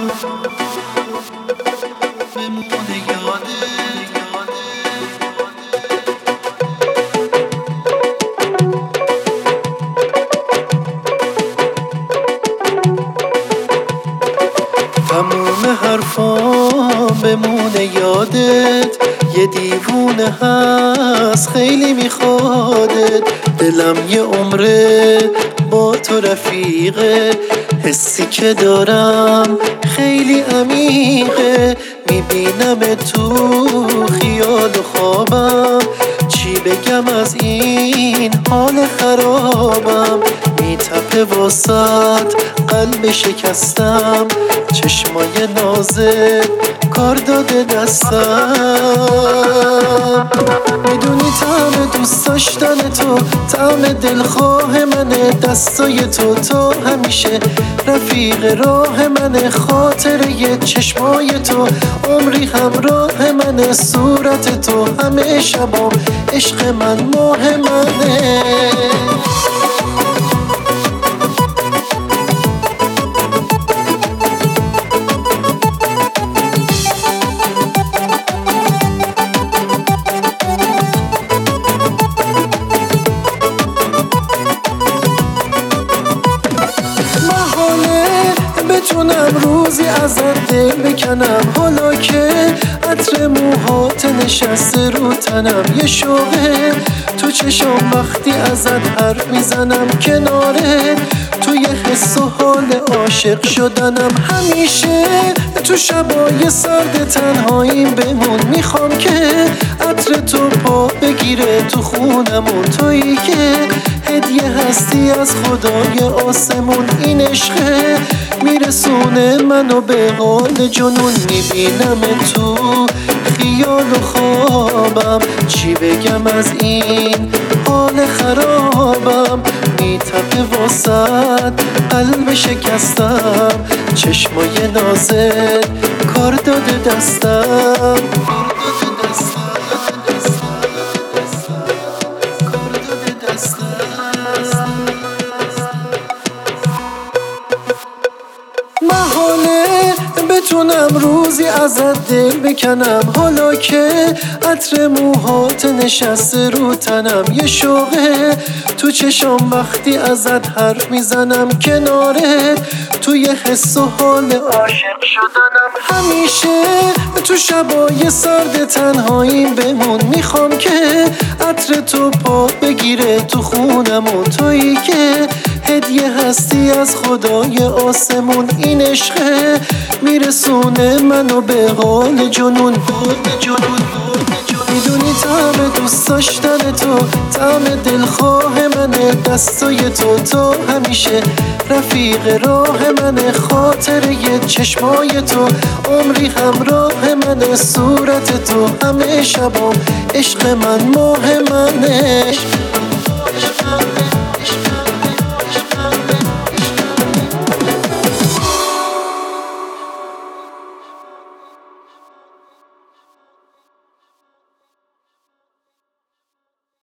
بمونه یادت. تموم حرفام بمونه یادت، یه دیوونه هست خیلی میخوادت. دلم یه عمره با تو رفیقه، حسی که دارم خیلی عمیقه. میبینم تو خیال و خوابم، چی بگم از این حال خرابم. میتپه واسط قلب شکستم، چشمای نازت کار داده دستم. میدونی طعم دوست داشتن تو، طعم دلخواه منه. دستای تو تا همیشه رفیق راه منه. خاطره چشمای تو عمری همراه منه. صورت تو همه شبام عشق من ماه منه. بتونم روزی ازت دل بکنم، حالا که عطر موهات نشسته رو تنم. یه شوقه تو چشام وقتی ازت حرف میزنم. کناره توی حس و حال عاشق شدنم. همیشه تو شبای سرد تنهاییم بمون. میخوام که عطر تو پا بگیره تو خونمون. تویی که هدیه هستی از خدای آسمون. این عشقه میرسونه منو به حال جنون. میبینم تو خیال و خوابم، چی بگم از این حال خرابم. میتپه واسط قلب شکستم، چشمای نازت کار داده دستم. محاله بتونم روزی ازت دل بکنم، حالا که عطر موهات نشسته رو تنم. یه شوقه تو چشام وقتی ازت حرف میزنم. کنارت توی حس و حال عاشق شدنم. همیشه تو شبای سرد تنهاییم بمون. میخوام که عطر تو پا بگیره تو خونمون. تویی که هدیه هستی از خدای آسمون. این عشقه میرسونه منو به حال جنون. میدونی طعم دوست داشتن تو، طعم دلخواه منه. دستای تو تا همیشه رفیق راه منه. خاطره چشمای تو عمری همراه منه. صورت تو همه شبام عشق من ماه منه.